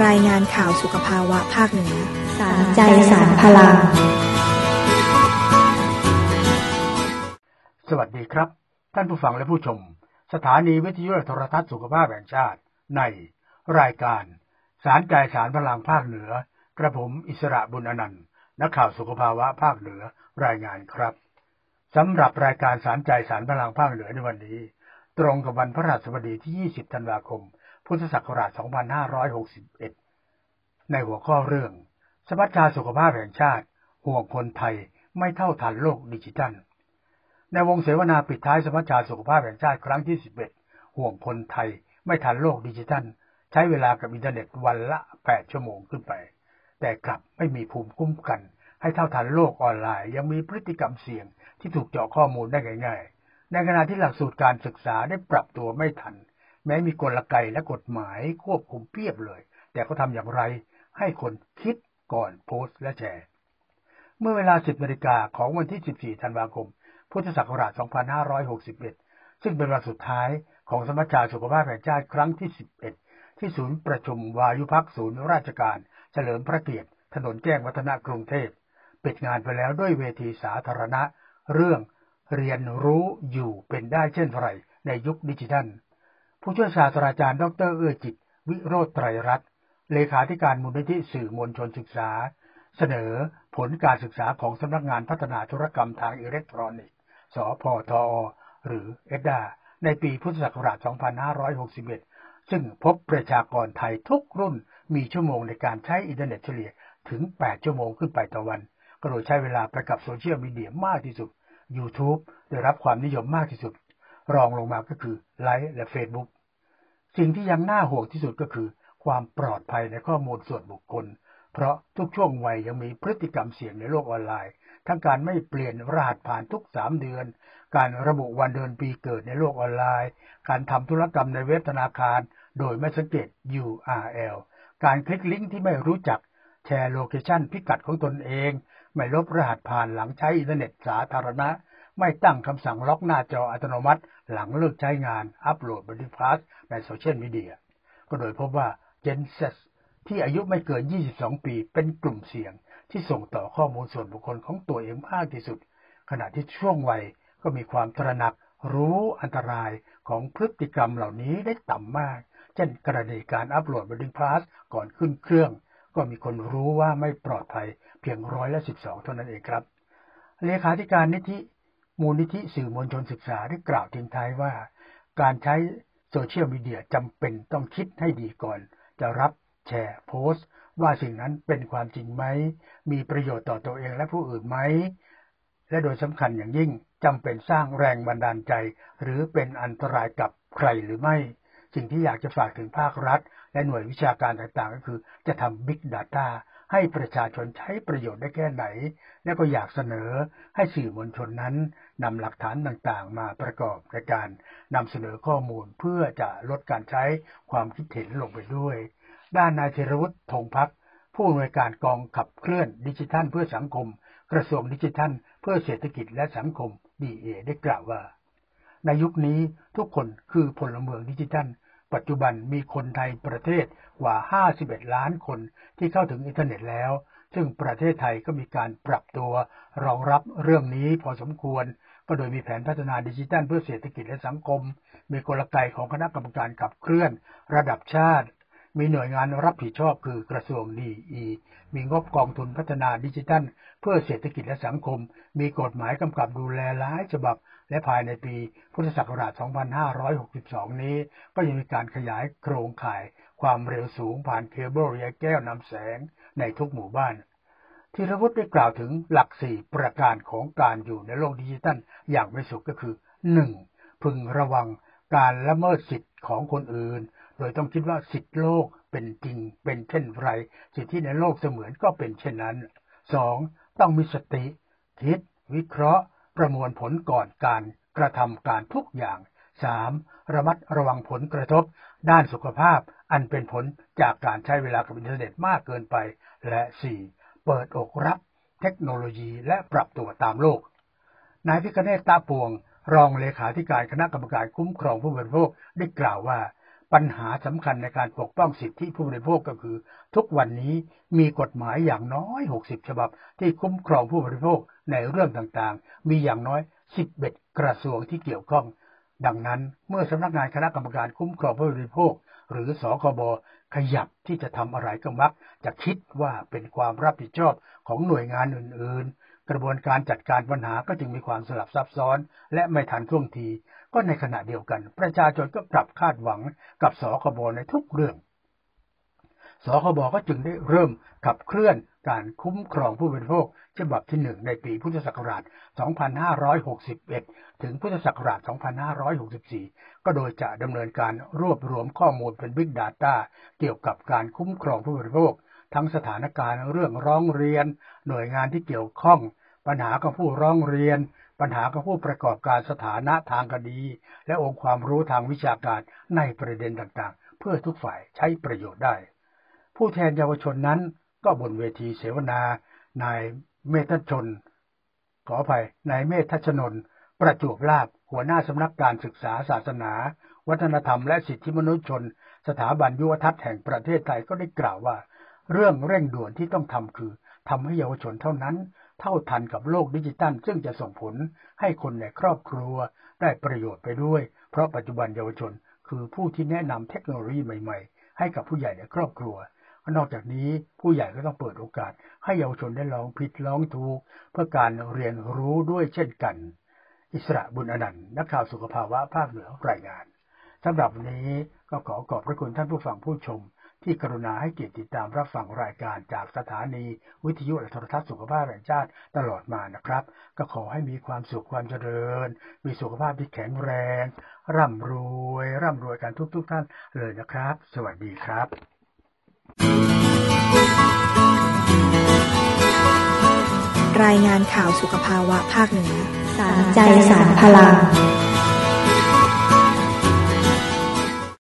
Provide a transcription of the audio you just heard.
รายงานข่าวสุขภาวะภาคเหนือสารใจสารพลังสวัสดีครับท่านผู้ฟังและผู้ชมสถานีวิทยุและโทรทัศน์สุขภาพแห่งชาติในรายการสารใจสารพลังภาคเหนือกระผมอิสระบุญอนันต์นักข่าวสุขภาวะภาคเหนือรายงานครับสำหรับรายการสารใจสารพลังภาคเหนือในวันนี้ตรงกับวันพฤหัสบดีที่20ธันวาคมพุทธศักราช2561ในหัวข้อเรื่องสมัชชาสุขภาพแห่งชาติห่วงคนไทยไม่เท่าทันโลกดิจิทัลในวงเสวนาปิดท้ายสมัชชาสุขภาพแห่งชาติครั้งที่11ห่วงคนไทยไม่ทันโลกดิจิทัลใช้เวลากับอินเทอร์เน็ตวันละ8ชั่วโมงขึ้นไปแต่กลับไม่มีภูมิคุ้มกันให้เท่าทันโลกออนไลน์ยังมีพฤติกรรมเสี่ยงที่ถูกเจาะข้อมูลได้ง่ายๆในขณะที่หลักสูตรการศึกษาได้ปรับตัวไม่ทันแม้มีกลไกและกฎหมายควบคุมเพียบเลยแต่เขาทำอย่างไรให้คนคิดก่อนโพสต์และแชร์เมื่อเวลา 10 นาฬิกาของวันที่14ธันวาคมพุทธศักราช2561ซึ่งเป็นวันสุดท้ายของสมัชชาสุขภาพแห่งชาติครั้งที่11ที่ศูนย์ประชุมวายุพักศูนย์ราชการเฉลิมพระเกียรติถนนแจ้งวัฒนะกรุงเทพปิดงานไปแล้วด้วยเวทีสาธารณะเรื่องเรียนรู้อยู่เป็นได้เช่นไรในยุคดิจิทัลผู้ช่วยศาสตราจารย์ดร.เอื้อจิตวิโรจน์ไตรรัตน์เลขาธิการมูลนิธิสื่อมวลชนศึกษาเสนอผลการศึกษาของสำนักงานพัฒนาธุรกรรมทางอิเล็กทรอนิกส์สพทอหรือเอดาในปีพุทธศักราช2561ซึ่งพบประชากรไทยทุกรุ่นมีชั่วโมงในการใช้อินเทอร์เน็ตเฉลี่ยถึง8ชั่วโมงขึ้นไปต่อวันก็โดยใช้เวลาไปกับโซเชียลมีเดียมากที่สุด YouTube ได้รับความนิยมมากที่สุดรองลงมาก็คือไลน์และ Facebook สิ่งที่ยังน่าห่วงที่สุดก็คือความปลอดภัยในข้อมูลส่วนบุคคลเพราะทุกช่วงวัยยังมีพฤติกรรมเสี่ยงในโลกออนไลน์ทั้งการไม่เปลี่ยนรหัสผ่านทุก3เดือนการระบุวันเดือนปีเกิดในโลกออนไลน์การทำธุรกรรมในเว็บธนาคารโดยไม่สังเกต URL การคลิกลิงก์ที่ไม่รู้จักแชร์โลเคชั่นพิกัดของตนเองไม่ลบรหัสผ่านหลังใช้อินเทอร์เน็ตสาธารณะไม่ตั้งคำสั่งล็อกหน้าจออัตโนมัติหลังเลิกใช้งานอัปโหลดบริพาสในโซเชียลมีเดียก็โดยพบว่า Gen Z ที่อายุไม่เกิน22ปีเป็นกลุ่มเสี่ยงที่ส่งต่อข้อมูลส่วนบุคคลของตัวเองมากที่สุดขณะที่ช่วงวัยก็มีความตระหนักรู้อันตรายของพฤติกรรมเหล่านี้ได้ต่ำมากเช่นกรณีการอัปโหลดบริพาสก่อนขึ้นเครื่องก็มีคนรู้ว่าไม่ปลอดภัยเพียง12%เท่านั้นเองครับเลขาธิการมูลนิธิสื่อมวลชนศึกษาได้กล่าวทิ้งท้ายว่าการใช้โซเชียลมีเดียจำเป็นต้องคิดให้ดีก่อนจะรับแชร์โพสต์ว่าสิ่งนั้นเป็นความจริงไหมมีประโยชน์ต่อตัวเองและผู้อื่นไหมและโดยสำคัญอย่างยิ่งจำเป็นสร้างแรงบันดาลใจหรือเป็นอันตรายกับใครหรือไม่สิ่งที่อยากจะฝากถึงภาครัฐและหน่วยวิชาการต่างๆก็คือจะทำ Big Data ให้ประชาชนใช้ประโยชน์ได้แค่ไหนและก็อยากเสนอให้สื่อมวลชนนั้นนำหลักฐานต่างๆมาประกอบในการนำเสนอข้อมูลเพื่อจะลดการใช้ความคิดเห็นลงไปด้วยด้านนายธีรวุฒิธงภักดิ์ผู้อำนวยการกองขับเคลื่อนดิจิทัลเพื่อสังคมกระทรวงดิจิทัลเพื่อเศรษฐกิจและสังคม DA ได้กล่าวว่าในยุคนี้ทุกคนคือพลเมืองดิจิทัลปัจจุบันมีคนไทยประเทศกว่า51ล้านคนที่เข้าถึงอินเทอร์เน็ตแล้วซึ่งประเทศไทยก็มีการปรับตัวรองรับเรื่องนี้พอสมควรก็โดยมีแผนพัฒนาดิจิทัลเพื่อเศรษฐกิจและสังคมมีกลไกของคณะกรรมการขับเคลื่อนระดับชาติมีหน่วยงานรับผิดชอบคือกระทรวง DE มีงบกองทุนพัฒนาดิจิทัลเพื่อเศรษฐกิจและสังคมมีกฎหมายกำกับดูแลหลายฉบับและภายในปีพุทธศักราช2562นี้ก็ยังมีการขยายโครงข่ายความเร็วสูงผ่านเคเบิลระยะแก้วนำแสงในทุกหมู่บ้านธีรวุฒิได้กล่าวถึงหลัก4ประการของการอยู่ในโลกดิจิทัลอย่างไม่สุขก็คือ 1. พึงระวังการละเมิดสิทธิของคนอื่นโดยต้องคิดว่าสิทธิโลกเป็นจริงเป็นเช่นไรสิทธิในโลกเสมือนก็เป็นเช่นนั้น 2. ต้องมีสติคิดวิเคราะห์ประมวลผลก่อนการกระทำการทุกอย่าง 3. ระมัดระวังผลกระทบด้านสุขภาพอันเป็นผลจากการใช้เวลากับอินเทอร์เน็ตมากเกินไปและ 4. เปิดอกรับเทคโนโลยีและปรับตัวตามโลกนายพิคเนศ ตาปวงรองเลขาธิการคณะกรรมการคุ้มครองผู้บริโภคได้กล่าวว่าปัญหาสำคัญในการปกป้องสิทธิผู้บริโภคก็คือทุกวันนี้มีกฎหมายอย่างน้อย60ฉบับที่คุ้มครองผู้บริโภคในเรื่องต่างๆมีอย่างน้อย11กระทรวงที่เกี่ยวข้องดังนั้นเมื่อสำนักงานคณะกรรมการคุ้มครองผู้บริโภคหรือสคบขยับที่จะทำอะไรก็มักจะคิดว่าเป็นความรับผิดชอบของหน่วยงานอื่นๆกระบวนการจัดการปัญหาก็จึงมีความสลับซับซ้อนและไม่ทันท่วงทีก็ในขณะเดียวกันประชาชนก็กลับคาดหวังกับสคบในทุกเรื่องสคบก็จึงได้เริ่มขับเคลื่อนการคุ้มครองผู้บริโภคฉบับที่1ในปีพุทธศักราช2561ถึงพุทธศักราช2564ก็โดยจะดำเนินการรวบรวมข้อมูลเป็น Big Data เกี่ยวกับการคุ้มครองผู้บริโภคทั้งสถานการณ์เรื่องร้องเรียนหน่วยงานที่เกี่ยวข้องปัญหาของผู้ร้องเรียนปัญหาของผู้ประกอบการสถานะทางคดีและองค์ความรู้ทางวิชาการในประเด็นต่างๆเพื่อทุกฝ่ายใช้ประโยชน์ได้ผู้แทนเยาวชนนั้นก็บนเวทีเสวนานายเมธชนขออภัยนายเมธชนนท์ประจวบลาภหัวหน้าสำนักการศึกษาศาสนาวัฒนธรรมและสิทธิมนุษยชนสถาบันยุวทัศน์แห่งประเทศไทยก็ได้กล่าวว่าเรื่องเร่งด่วนที่ต้องทำคือทำให้เยาวชนเท่านั้นเท่าทันกับโลกดิจิทัลซึ่งจะส่งผลให้คนในครอบครัวได้ประโยชน์ไปด้วยเพราะปัจจุบันเยาวชนคือผู้ที่แนะนำเทคโนโลยีใหม่ๆให้กับผู้ใหญ่ในครอบครัวนอกจากนี้ผู้ใหญ่ก็ต้องเปิดโอกาสให้เยาวชนได้ลองผิดลองถูกเพื่อการเรียนรู้ด้วยเช่นกันอิสระบุญอนันต์นักข่าวสุขภาวะภาคเหนือรายงานสำหรับวันนี้ก็ขอบพระคุณท่านผู้ฟังผู้ชมที่กรุณาให้เกียรติติดตามรับฟังรายการจากสถานีวิทยุและโทรทัศน์สุขภาพแห่งชาติตลอดมานะครับก็ขอให้มีความสุขความเจริญมีสุขภาพที่แข็งแรงร่ำรวยกันทุกท่านเลยนะครับสวัสดีครับรายงานข่าวสุขภาวะภาคเหนือสารใจสารพลัง